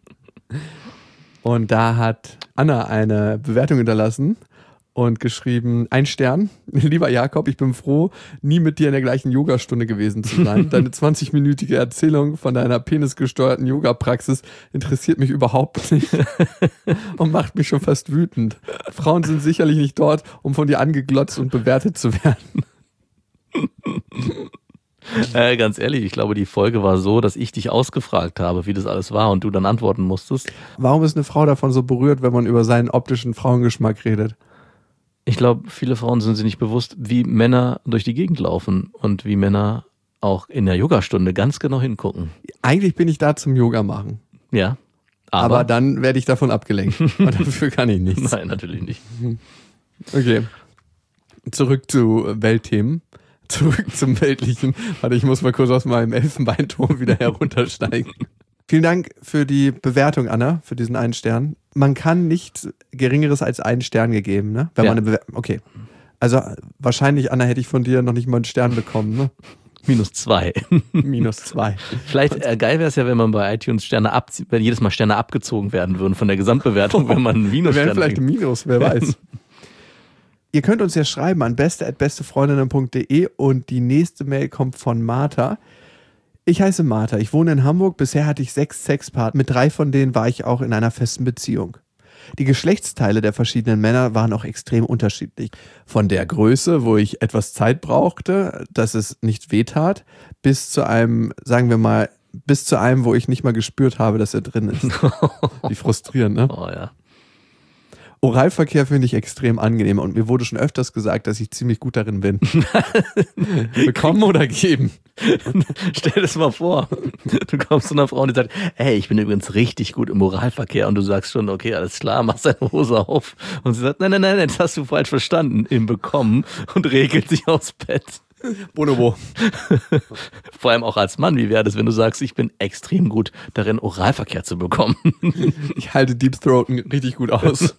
Und da hat Anna eine Bewertung hinterlassen und geschrieben, 1 Stern, lieber Jakob, ich bin froh, nie mit dir in der gleichen Yogastunde gewesen zu sein. Deine 20-minütige Erzählung von deiner penisgesteuerten Yoga-Praxis interessiert mich überhaupt nicht und macht mich schon fast wütend. Frauen sind sicherlich nicht dort, um von dir angeglotzt und bewertet zu werden. Ganz ehrlich, ich glaube, die Folge war so, dass ich dich ausgefragt habe, wie das alles war und du dann antworten musstest. Warum ist eine Frau davon so berührt, wenn man über seinen optischen Frauengeschmack redet? Ich glaube, viele Frauen sind sich nicht bewusst, wie Männer durch die Gegend laufen und wie Männer auch in der Yogastunde ganz genau hingucken. Eigentlich bin ich da zum Yoga machen. Ja. Aber dann werde ich davon abgelenkt. Und dafür kann ich nichts. Nein, natürlich nicht. Okay. Zurück zu Weltthemen. Zurück zum Weltlichen. Warte, ich muss mal kurz aus meinem Elfenbeinturm wieder heruntersteigen. Vielen Dank für die Bewertung, Anna, für diesen 1 Stern. Man kann nichts Geringeres als 1 Stern gegeben, ne? Wenn man eine okay. Also wahrscheinlich, Anna, hätte ich von dir noch nicht mal einen Stern bekommen, ne? -2. -2. Vielleicht geil wäre es ja, wenn man bei iTunes Sterne abzieht, wenn jedes Mal Sterne abgezogen werden würden von der Gesamtbewertung, wenn man einen Minusstern. Wir wären vielleicht im Minus, wer weiß. Ihr könnt uns ja schreiben an beste@bestefreundinnen.de und die nächste Mail kommt von Martha. Ich heiße Martha, ich wohne in Hamburg, bisher hatte ich 6 Sexpartner, mit 3 von denen war ich auch in einer festen Beziehung. Die Geschlechtsteile der verschiedenen Männer waren auch extrem unterschiedlich. Von der Größe, wo ich etwas Zeit brauchte, dass es nicht wehtat, bis zu einem, sagen wir mal, wo ich nicht mal gespürt habe, dass er drin ist. Wie frustrierend, ne? Oh ja. Oralverkehr finde ich extrem angenehm und mir wurde schon öfters gesagt, dass ich ziemlich gut darin bin. Bekommen oder geben? Stell das mal vor, du kommst zu einer Frau und die sagt, hey, ich bin übrigens richtig gut im Oralverkehr und du sagst schon, okay, alles klar, mach deine Hose auf und sie sagt, nein, das hast du falsch verstanden, im Bekommen und regelt sich aufs Bett. Bonobo. Vor allem auch als Mann, wie wäre das, wenn du sagst, ich bin extrem gut darin, Oralverkehr zu bekommen? Ich halte Deep Throaten richtig gut aus.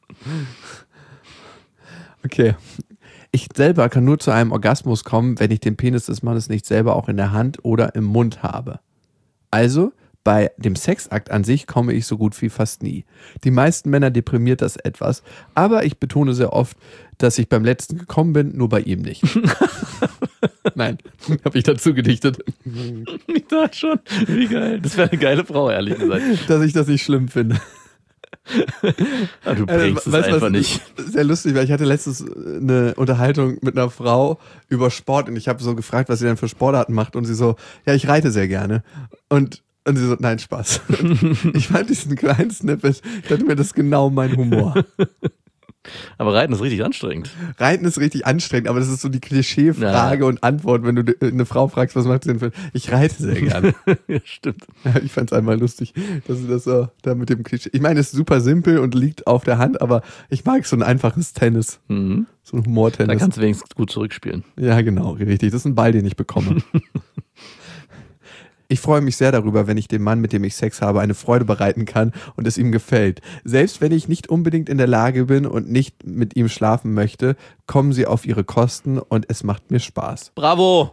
Okay. Ich selber kann nur zu einem Orgasmus kommen, wenn ich den Penis des Mannes nicht selber auch in der Hand oder im Mund habe. Also, bei dem Sexakt an sich komme ich so gut wie fast nie. Die meisten Männer deprimiert das etwas, aber ich betone sehr oft, dass ich beim letzten gekommen bin, nur bei ihm nicht. Nein, habe ich dazu gedichtet. Ich dachte schon, wie geil. Das wäre eine geile Frau, ehrlich gesagt. Dass ich das nicht schlimm finde. Aber du bringst es einfach nicht. Sehr lustig, weil ich hatte letztens eine Unterhaltung mit einer Frau über Sport und ich habe so gefragt, was sie denn für Sportarten macht und sie so, ja, ich reite sehr gerne. Und sie so, nein, Spaß. Ich fand diesen kleinen Snippet, ich dachte mir, das ist genau mein Humor. Aber Reiten ist richtig anstrengend. Reiten ist richtig anstrengend, aber das ist so die Klischee-Frage und Antwort, wenn du eine Frau fragst, was macht sie denn für... Ich reite sehr gerne. Ja, stimmt. Ich fand es einmal lustig, dass sie das so da mit dem Klischee... Ich meine, es ist super simpel und liegt auf der Hand, aber ich mag so ein einfaches Tennis. Mhm. So ein Humortennis. Da kannst du wenigstens gut zurückspielen. Ja, genau, richtig. Das ist ein Ball, den ich bekomme. Ich freue mich sehr darüber, wenn ich dem Mann, mit dem ich Sex habe, eine Freude bereiten kann und es ihm gefällt. Selbst wenn ich nicht unbedingt in der Lage bin und nicht mit ihm schlafen möchte, kommen sie auf ihre Kosten und es macht mir Spaß. Bravo!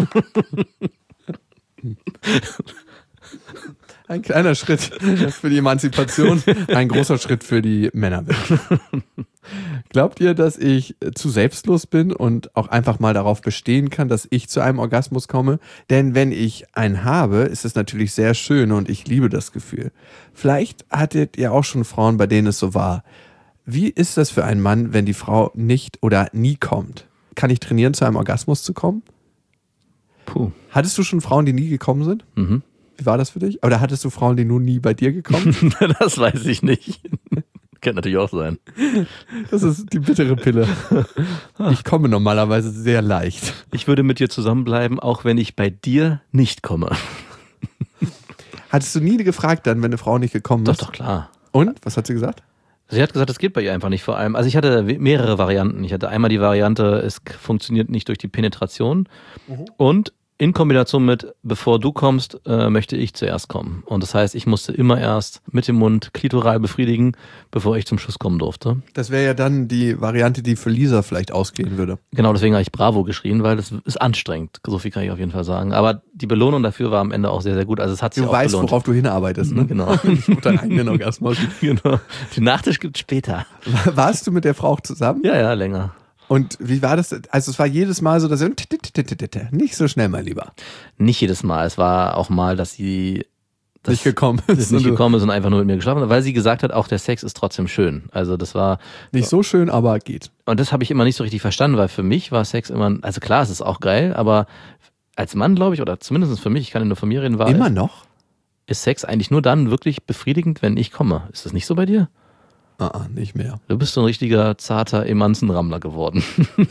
Ein kleiner Schritt für die Emanzipation, ein großer Schritt für die Männerwelt. Glaubt ihr, dass ich zu selbstlos bin und auch einfach mal darauf bestehen kann, dass ich zu einem Orgasmus komme? Denn wenn ich einen habe, ist es natürlich sehr schön und ich liebe das Gefühl. Vielleicht hattet ihr auch schon Frauen, bei denen es so war. Wie ist das für einen Mann, wenn die Frau nicht oder nie kommt? Kann ich trainieren, zu einem Orgasmus zu kommen? Puh. Hattest du schon Frauen, die nie gekommen sind? Mhm. Wie war das für dich? Oder hattest du Frauen, die nur nie bei dir gekommen sind? Das weiß ich nicht. Könnte natürlich auch sein. Das ist die bittere Pille. Ich komme normalerweise sehr leicht. Ich würde mit dir zusammenbleiben, auch wenn ich bei dir nicht komme. Hattest du nie gefragt dann, wenn eine Frau nicht gekommen ist? Doch, klar. Und? Was hat sie gesagt? Sie hat gesagt, das geht bei ihr einfach nicht vor allem. Also ich hatte mehrere Varianten. Ich hatte einmal die Variante, es funktioniert nicht durch die Penetration. Und in Kombination mit, bevor du kommst, möchte ich zuerst kommen. Und das heißt, ich musste immer erst mit dem Mund klitoral befriedigen, bevor ich zum Schuss kommen durfte. Das wäre ja dann die Variante, die für Lisa vielleicht ausgehen würde. Genau, deswegen habe ich Bravo geschrien, weil das ist anstrengend. So viel kann ich auf jeden Fall sagen. Aber die Belohnung dafür war am Ende auch sehr, sehr gut. Also es hat sich auch weißt, gelohnt. worauf du hinarbeitest, ne? Genau. Deinen eigenen Orgasmus. Genau. Den Nachtisch gibt's später. Warst du mit der Frau auch zusammen? Ja, länger. Und wie war das? Also es war jedes Mal so, dass sie nicht so schnell, mein Lieber. Nicht jedes Mal. Es war auch mal, dass sie nicht gekommen ist. Und einfach nur mit mir geschlafen hat, weil sie gesagt hat, auch der Sex ist trotzdem schön. Also das war nicht so schön, aber geht. Und das habe ich immer nicht so richtig verstanden, weil für mich war Sex immer, also klar, es ist auch geil, aber als Mann, glaube ich, oder zumindest für mich, ich kann ja nur von mir reden, war immer noch? Ist Sex eigentlich nur dann wirklich befriedigend, wenn ich komme. Ist das nicht so bei dir? Nicht mehr. Du bist so ein richtiger zarter Emanzenrammler geworden.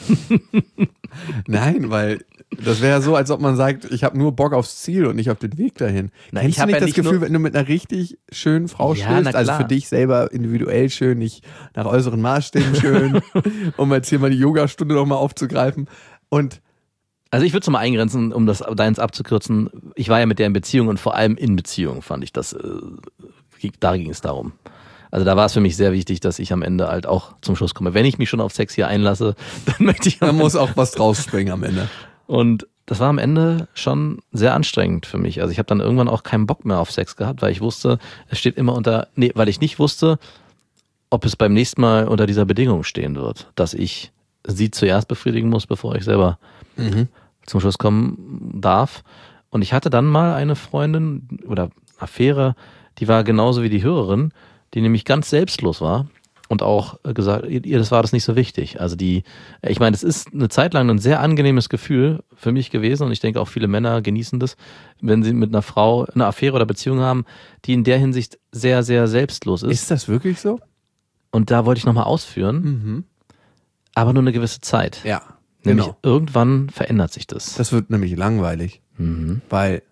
Nein, weil das wäre ja so, als ob man sagt, ich habe nur Bock aufs Ziel und nicht auf den Weg dahin. Kennst du nicht das Gefühl, wenn du mit einer richtig schönen Frau schläfst, also für dich selber individuell schön, nicht nach äußeren Maßstäben schön, um jetzt hier mal die Yogastunde nochmal aufzugreifen. Und also ich würde es mal eingrenzen, um das deins abzukürzen. Ich war ja mit der in Beziehung und vor allem in Beziehung fand ich das, da ging es darum. Also da war es für mich sehr wichtig, dass ich am Ende halt auch zum Schluss komme. Wenn ich mich schon auf Sex hier einlasse, dann möchte ich... Da muss auch was draus springen am Ende. Und das war am Ende schon sehr anstrengend für mich. Also ich habe dann irgendwann auch keinen Bock mehr auf Sex gehabt, weil ich wusste, es steht immer weil ich nicht wusste, ob es beim nächsten Mal unter dieser Bedingung stehen wird, dass ich sie zuerst befriedigen muss, bevor ich selber zum Schluss kommen darf. Und ich hatte dann mal eine Freundin oder Affäre, die war genauso wie die Hörerin, die nämlich ganz selbstlos war und auch gesagt, ihr das war das nicht so wichtig. Also ich meine, es ist eine Zeit lang ein sehr angenehmes Gefühl für mich gewesen und ich denke auch viele Männer genießen das, wenn sie mit einer Frau eine Affäre oder Beziehung haben, die in der Hinsicht sehr, sehr selbstlos ist. Ist das wirklich so? Und da wollte ich nochmal ausführen, aber nur eine gewisse Zeit. Ja, nämlich irgendwann verändert sich das. Das wird nämlich langweilig, weil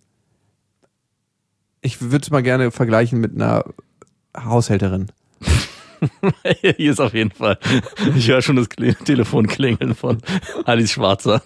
ich würde es mal gerne vergleichen mit einer Haushälterin. Hier ist auf jeden Fall. Ich höre schon das Telefon klingeln von Alice Schwarzer.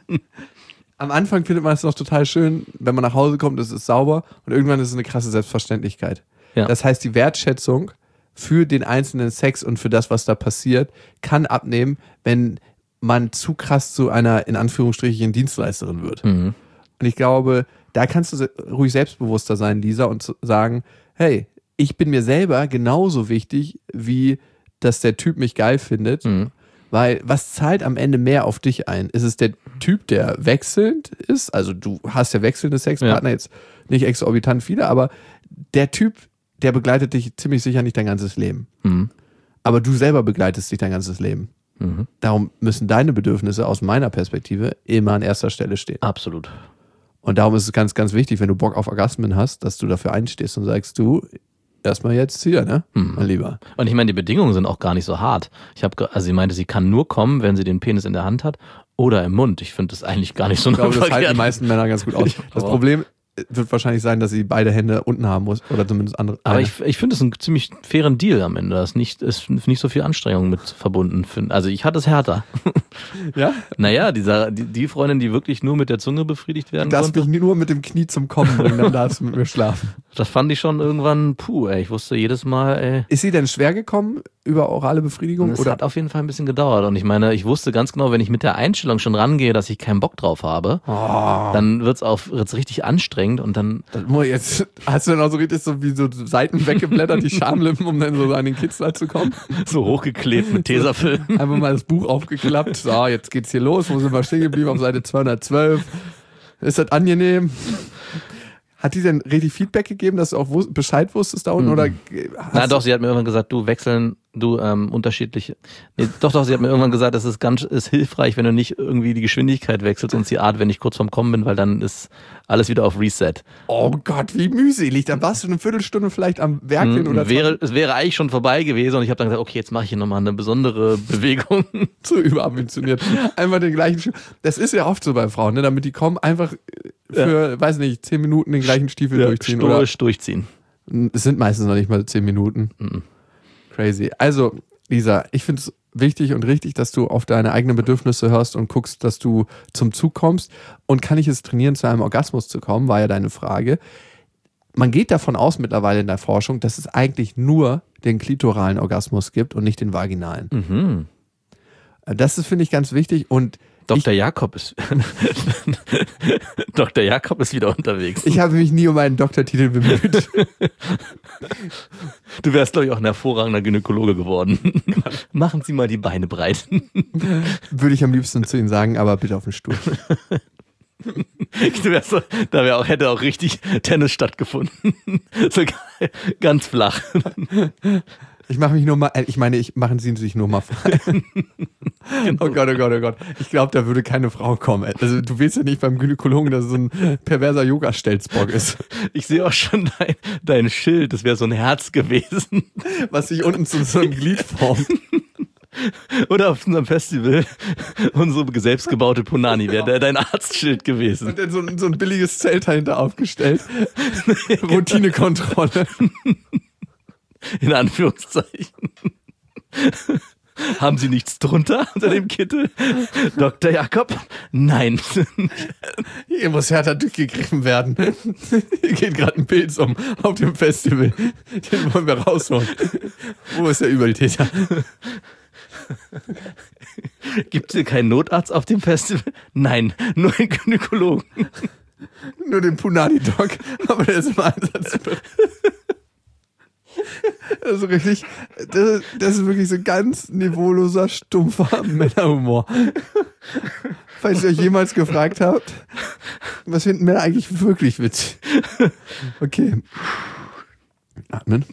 Am Anfang findet man es noch total schön, wenn man nach Hause kommt, es ist sauber und irgendwann ist es eine krasse Selbstverständlichkeit. Ja. Das heißt, die Wertschätzung für den einzelnen Sex und für das, was da passiert, kann abnehmen, wenn man zu krass zu einer, in Anführungsstrichen, Dienstleisterin wird. Und ich glaube, da kannst du ruhig selbstbewusster sein, Lisa, und sagen, hey, ich bin mir selber genauso wichtig, wie dass der Typ mich geil findet, weil was zahlt am Ende mehr auf dich ein? Ist es der Typ, der wechselnd ist? Also du hast ja wechselnde Sexpartner, jetzt nicht exorbitant viele, aber der Typ, der begleitet dich ziemlich sicher nicht dein ganzes Leben. Aber du selber begleitest dich dein ganzes Leben. Darum müssen deine Bedürfnisse aus meiner Perspektive immer an erster Stelle stehen. Absolut. Und darum ist es ganz, ganz wichtig, wenn du Bock auf Orgasmen hast, dass du dafür einstehst und sagst, du, erstmal jetzt hier, ne? Mein Lieber. Und ich meine, die Bedingungen sind auch gar nicht so hart. Sie meinte, sie kann nur kommen, wenn sie den Penis in der Hand hat oder im Mund. Ich finde das eigentlich gar nicht so verkehrt. Ich glaube, das halten die meisten Männer ganz gut aus. Das Problem wird wahrscheinlich sein, dass sie beide Hände unten haben muss oder zumindest andere. Aber ich finde es einen ziemlich fairen Deal am Ende. Da ist nicht so viel Anstrengung mit verbunden. Also ich hatte es härter. Ja? Naja, die Freundin, die wirklich nur mit der Zunge befriedigt werden konnte. Du darfst mich nur mit dem Knie zum Kommen bringen, dann darfst du mit mir schlafen. Das fand ich schon irgendwann, ich wusste jedes Mal, Ist sie denn schwer gekommen über orale Befriedigung? Es hat auf jeden Fall ein bisschen gedauert. Und ich meine, ich wusste ganz genau, wenn ich mit der Einstellung schon rangehe, dass ich keinen Bock drauf habe, dann wird's richtig anstrengend und dann... Jetzt hast du dann auch so richtig so wie so Seiten weggeblättert, die Schamlippen, um dann so an den Kitzler zu kommen. So hochgeklebt mit Tesafilm. Einfach mal das Buch aufgeklappt. So, jetzt geht's hier los. Wo sind wir stehen geblieben? Auf Seite 212. Ist das angenehm? Hat die denn richtig Feedback gegeben, dass du auch Bescheid wusstest da unten? Oder Na doch, sie hat mir irgendwann gesagt, du, wechseln Du, unterschiedlich. Nee, doch, sie hat mir irgendwann gesagt, es ist hilfreich, wenn du nicht irgendwie die Geschwindigkeit wechselst und die Art, wenn ich kurz vorm Kommen bin, weil dann ist alles wieder auf Reset. Oh Gott, wie mühselig. Dann warst du eine Viertelstunde vielleicht am Werkeln oder es wäre eigentlich schon vorbei gewesen und ich habe dann gesagt, okay, jetzt mache ich hier nochmal eine besondere Bewegung. So überambitioniert. Einfach den gleichen Das ist ja oft so bei Frauen, ne? Damit die kommen, einfach für, weiß nicht, 10 Minuten den gleichen Stiefel durchziehen. Stoisch durchziehen. Es sind meistens noch nicht mal 10 Minuten. Crazy. Also, Lisa, ich finde es wichtig und richtig, dass du auf deine eigenen Bedürfnisse hörst und guckst, dass du zum Zug kommst. Und kann ich es trainieren, zu einem Orgasmus zu kommen, war ja deine Frage. Man geht davon aus mittlerweile in der Forschung, dass es eigentlich nur den klitoralen Orgasmus gibt und nicht den vaginalen. Mhm. Das ist, finde ich, ganz wichtig. Und Dr. Jakob ist wieder unterwegs. Ich habe mich nie um einen Doktortitel bemüht. Du wärst, glaube ich, auch ein hervorragender Gynäkologe geworden. Machen Sie mal die Beine breit. Würde ich am liebsten zu Ihnen sagen, aber bitte auf den Stuhl. Hätte auch richtig Tennis stattgefunden. So ganz flach. Machen Sie sich nur mal frei. Genau. Oh Gott, oh Gott, oh Gott. Ich glaube, da würde keine Frau kommen. Also du willst ja nicht beim Gynäkologen, dass es so ein perverser Yoga-Stelzbock ist. Ich sehe auch schon dein Schild, das wäre so ein Herz gewesen. Was sich unten zu so einem Glied formt. Oder auf unserem Festival unsere selbstgebaute Punani wäre dein Arztschild gewesen. Und dann so ein billiges Zelt dahinter aufgestellt. Routinekontrolle. In Anführungszeichen. Haben Sie nichts drunter unter dem Kittel? Dr. Jakob? Nein. Hier muss härter durchgegriffen werden. Hier geht gerade ein Pilz auf dem Festival. Den wollen wir rausholen. Wo ist der Übeltäter? Gibt es hier keinen Notarzt auf dem Festival? Nein, nur einen Gynäkologen. Nur den Punani-Doc, aber der ist im Einsatz. Also richtig, das ist wirklich so ganz niveauloser, stumpfer Männerhumor. Falls ihr euch jemals gefragt habt, was finden Männer eigentlich wirklich witzig? Okay. Atmen.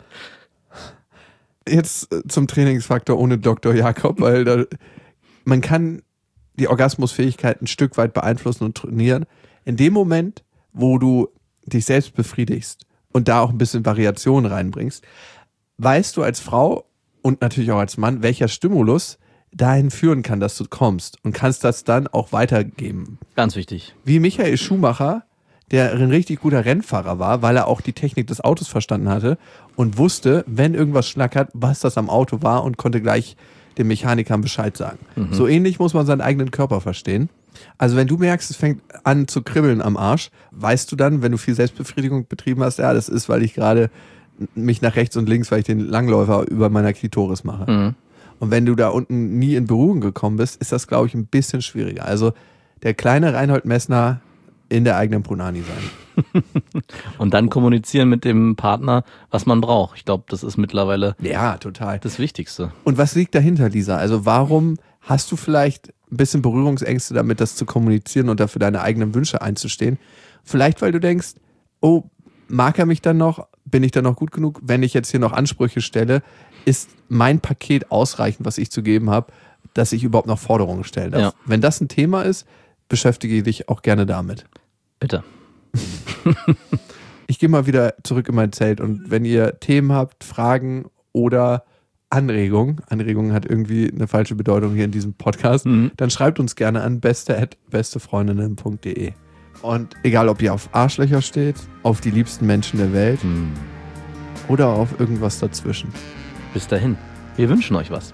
Jetzt zum Trainingsfaktor ohne Dr. Jakob, weil man kann die Orgasmusfähigkeit ein Stück weit beeinflussen und trainieren. In dem Moment, wo du dich selbst befriedigst und da auch ein bisschen Variation reinbringst, weißt du als Frau und natürlich auch als Mann, welcher Stimulus dahin führen kann, dass du kommst und kannst das dann auch weitergeben. Ganz wichtig. Wie Michael Schumacher, der ein richtig guter Rennfahrer war, weil er auch die Technik des Autos verstanden hatte und wusste, wenn irgendwas schnackert, was das am Auto war und konnte gleich den Mechanikern Bescheid sagen. Mhm. So ähnlich muss man seinen eigenen Körper verstehen. Also wenn du merkst, es fängt an zu kribbeln am Arsch, weißt du dann, wenn du viel Selbstbefriedigung betrieben hast, ja, das ist, weil ich gerade mich nach rechts und links, weil ich den Langläufer über meiner Klitoris mache. Mhm. Und wenn du da unten nie in Berührung gekommen bist, ist das, glaube ich, ein bisschen schwieriger. Also der kleine Reinhold Messner in der eigenen Punani sein. Und dann kommunizieren mit dem Partner, was man braucht. Ich glaube, das ist mittlerweile total das Wichtigste. Und was liegt dahinter, Lisa? Also warum hast du vielleicht ein bisschen Berührungsängste damit, das zu kommunizieren und dafür deine eigenen Wünsche einzustehen? Vielleicht, weil du denkst, oh, mag er mich dann noch? Bin ich dann noch gut genug? Wenn ich jetzt hier noch Ansprüche stelle, ist mein Paket ausreichend, was ich zu geben habe, dass ich überhaupt noch Forderungen stellen darf? Ja. Wenn das ein Thema ist, beschäftige dich auch gerne damit. Bitte. Ich gehe mal wieder zurück in mein Zelt und wenn ihr Themen habt, Fragen oder Anregungen hat irgendwie eine falsche Bedeutung hier in diesem Podcast, dann schreibt uns gerne an beste@bestefreundinnen.de. Und egal, ob ihr auf Arschlöcher steht, auf die liebsten Menschen der Welt oder auf irgendwas dazwischen. Bis dahin, wir wünschen euch was.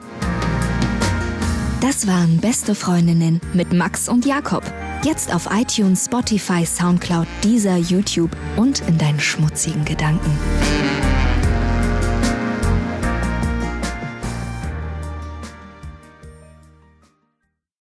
Das waren Beste Freundinnen mit Max und Jakob. Jetzt auf iTunes, Spotify, Soundcloud, Deezer, YouTube und in deinen schmutzigen Gedanken.